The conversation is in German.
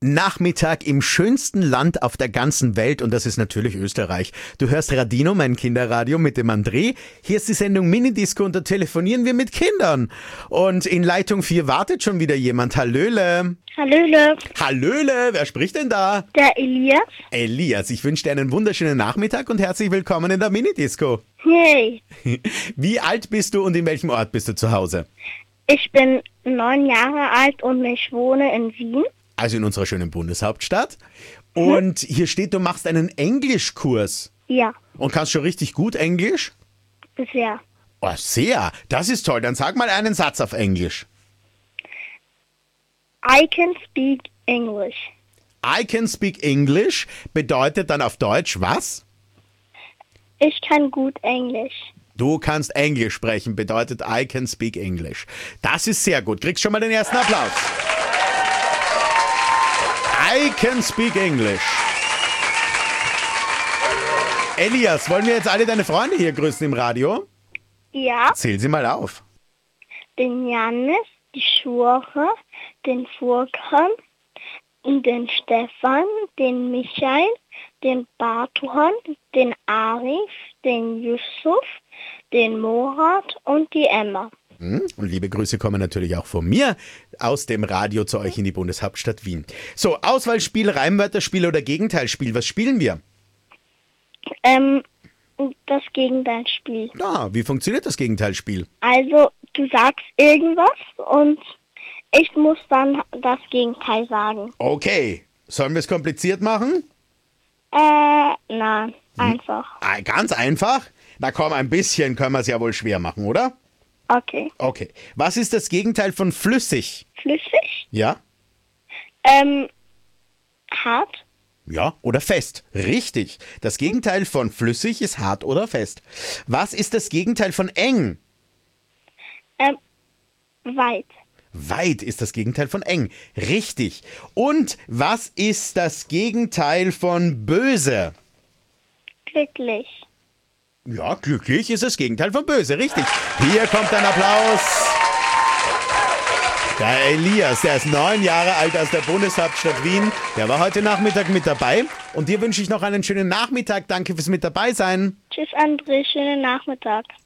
Nachmittag im schönsten Land auf der ganzen Welt und das ist natürlich Österreich. Du hörst Radino, mein Kinderradio mit dem André. Hier ist die Sendung Minidisco und da telefonieren wir mit Kindern. Und in Leitung 4 wartet schon wieder jemand. Hallöle. Hallöle. Hallöle, wer spricht denn da? Der Elias. Elias, ich wünsche dir einen wunderschönen Nachmittag und herzlich willkommen in der Minidisco. Hey. Wie alt bist du und in welchem Ort bist du zu Hause? Ich bin 9 Jahre alt und ich wohne in Wien. Also in unserer schönen Bundeshauptstadt. Und hier steht, du machst einen Englischkurs. Ja, Und kannst schon richtig gut Englisch? sehr. Oh, sehr. Das ist toll. Dann sag mal einen Satz auf Englisch. I can speak English. I can speak English bedeutet dann auf Deutsch was? Ich kann gut Englisch. Du kannst Englisch sprechen, bedeutet I can speak English. Das ist sehr gut. Kriegst schon mal den ersten Applaus. I can speak English. Elias, wollen wir jetzt alle deine Freunde hier grüßen im Radio? Ja, Zähl sie mal auf. den Jannis, die Schwore, den Furkan, den Stefan, den Michael, den Bartuhan, den Arif, den Yusuf, den Morat und die Emma. Und liebe Grüße kommen natürlich auch von mir aus dem Radio zu euch in die Bundeshauptstadt Wien. So, Auswahlspiel, Reimwörterspiel oder Gegenteilspiel. Was spielen wir? Das Gegenteilspiel. Wie funktioniert das Gegenteilspiel? Also, du sagst irgendwas und ich muss dann das Gegenteil sagen. Okay, sollen wir es kompliziert machen? Nein, einfach. Ganz einfach. Na komm, ein bisschen können wir es ja wohl schwer machen, oder? Okay. Okay. Was ist das Gegenteil von flüssig? Flüssig? Ja? Hart? Ja, oder fest. Richtig. Das Gegenteil von flüssig ist hart oder fest. Was ist das Gegenteil von eng? Weit. Weit ist das Gegenteil von eng. Richtig. Und was ist das Gegenteil von böse? Glücklich. Ja, glücklich ist das Gegenteil von böse. Richtig. Hier kommt ein Applaus. Der Elias, der ist 9 Jahre alt aus der Bundeshauptstadt Wien. Der war heute Nachmittag mit dabei. Und dir wünsche ich noch einen schönen Nachmittag. Danke fürs mit dabei sein. Tschüss, André. Schönen Nachmittag.